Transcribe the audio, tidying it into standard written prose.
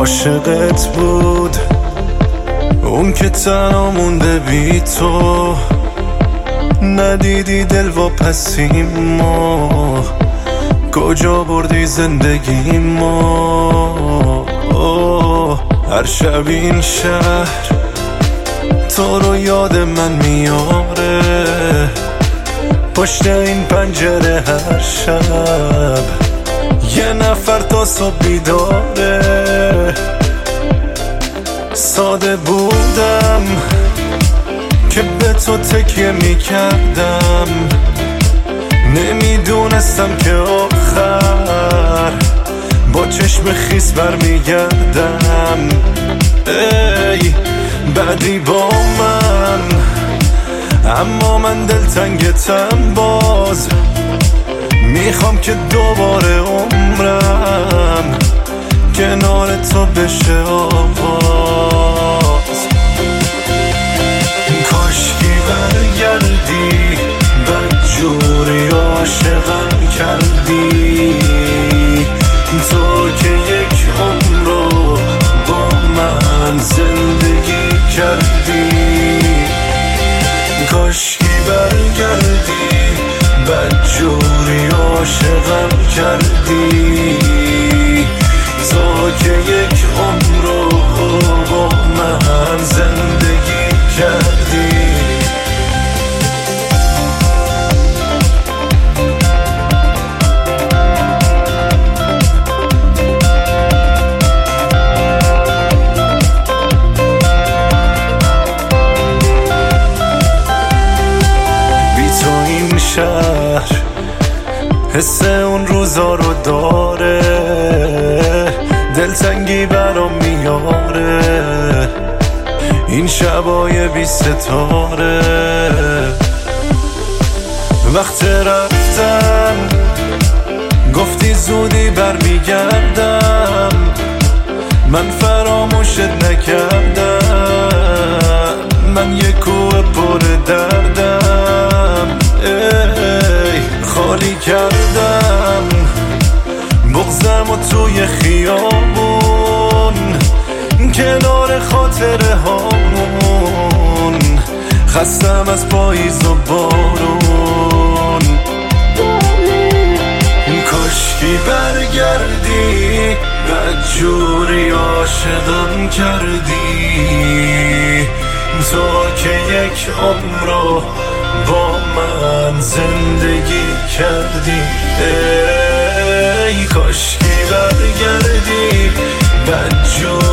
عاشقت بود اون که تنها مونده بی تو، ندیدی دل واپسیم ما، کجا بردی زندگی ما. هر شب این شهر تو رو یاد من میاره، پشت این پنجره هر شب یه نفر تا صبح بیداره. ساده بودم که به تو تکیه میکردم، نمیدونستم که آخر با چشم خیس برمیگردم. ای بعدی با من، اما من دلتنگتم باز، میخوام که دوباره عمرم کنار تو بشه آغاز. کاشکی برگردی، بدجوری عاشقم کردی، تو که یک عمر رو با من زندگی کردی. کاشکی برگردی، بدجوری عاشقم کردی، تو که یک عمر رو با من زندگی کردی. شهر حس اون روزا رو داره، دلتنگی برام میاره، این شبای بی ستاره. وقت رفتن گفتی زودی برمیگردم، من فراموشت نکردم، من یه کوه پر دردم. ای خالی کردم بغضم و توی خیابون، کنار خاطره هامون، خستم از پاییز و بارون. کاشکی برگردی، بدجوری عاشقم کردی، تو که یک عمر رو با من زندگی کردی. ای کاشکی برگردی، بدجوری